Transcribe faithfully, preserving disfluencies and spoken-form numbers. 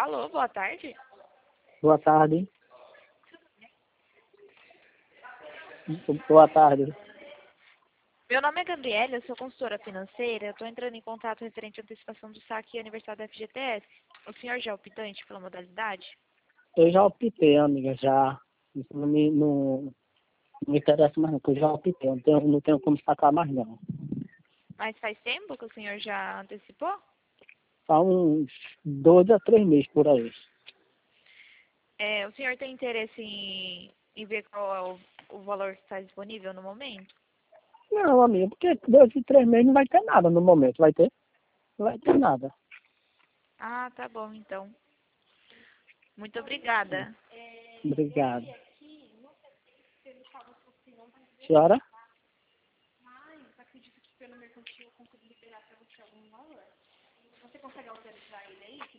Alô, boa tarde. Boa tarde. Boa tarde. Meu nome é Gabriela, eu sou consultora financeira. Eu estou entrando em contato referente à antecipação do saque e aniversário da F G T S. O senhor já é optante pela modalidade? Eu já optei, amiga, já. Isso não me, não, não me interessa mais não, porque eu já optei. Não tenho, não tenho como sacar mais não. Mas faz tempo que o senhor já antecipou? Há uns dois a três meses por aí. É, o senhor tem interesse em, em ver qual é o, o valor que está disponível no momento? Não, amiga, porque dois e três meses não vai ter nada no momento, vai ter? Não vai ter nada. Ah, tá bom, então. Muito obrigada. Obrigado. Senhora?